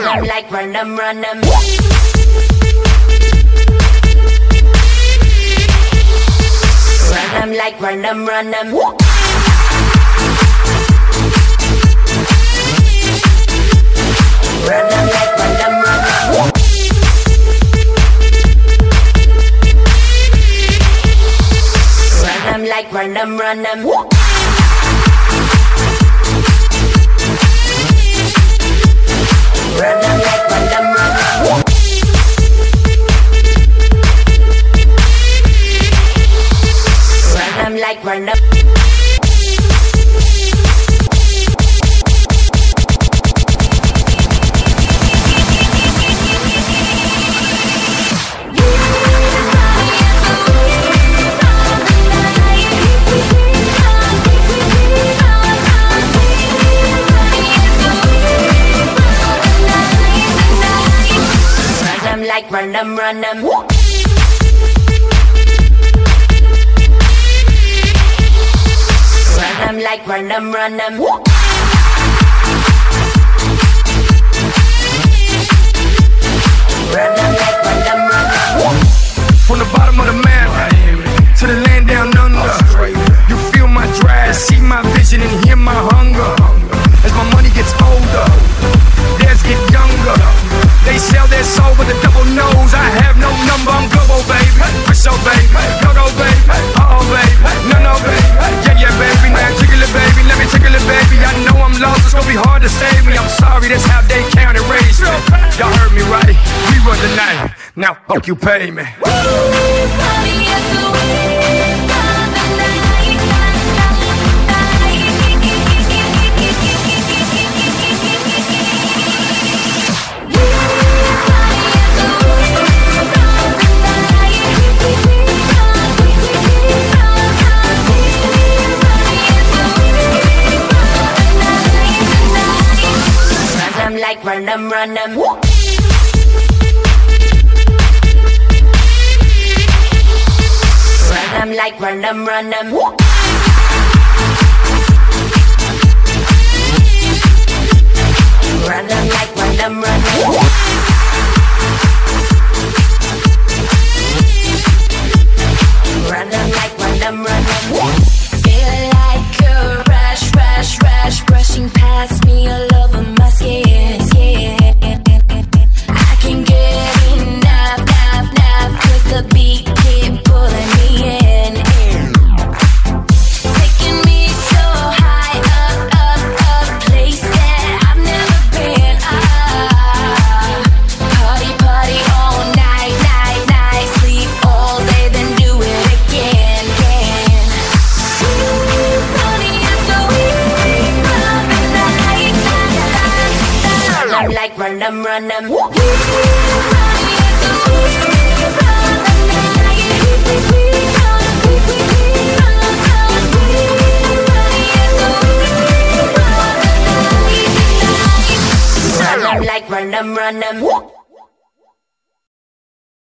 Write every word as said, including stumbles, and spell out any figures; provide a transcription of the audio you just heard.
them like run them, run them. Run them like run them, run them. Run them like run them, run them. Run them like run them, run them. Run them like run them, run them. Run them like run them. Like run them, run them. Run them like run them, run them. Run them like run them, run them. From the bottom of the map to the land down under, you feel my drive, see my vision and hear my hunger. As my money gets older, theirs get younger. They sell their soul with a double nose. I have no number, I'm global, baby. For sure, baby. Go, go, baby. Uh-oh, baby. No, no, baby. Yeah, yeah, baby. Now tickle it, baby. Let me tickle it, baby. I know I'm lost, it's gonna be hard to save me. I'm sorry, that's how they count and raise me. Y'all heard me right. We run the night. Now, fuck you, pay me. Like run them, run them. Run them like run them, run them. Run them like run them, run them. Run them like run them, run them. Feel like a rush, rush, rush, brushing past me all over my skin. The beat keep pulling me in, taking me so high up, up, up, place that I've never been. Ah, party, party all night, night, night, sleep all day, then do it again, again. Party is so weak, run the night, night, night. Run them like run them, run them. Party is so weak. Like run them, run them.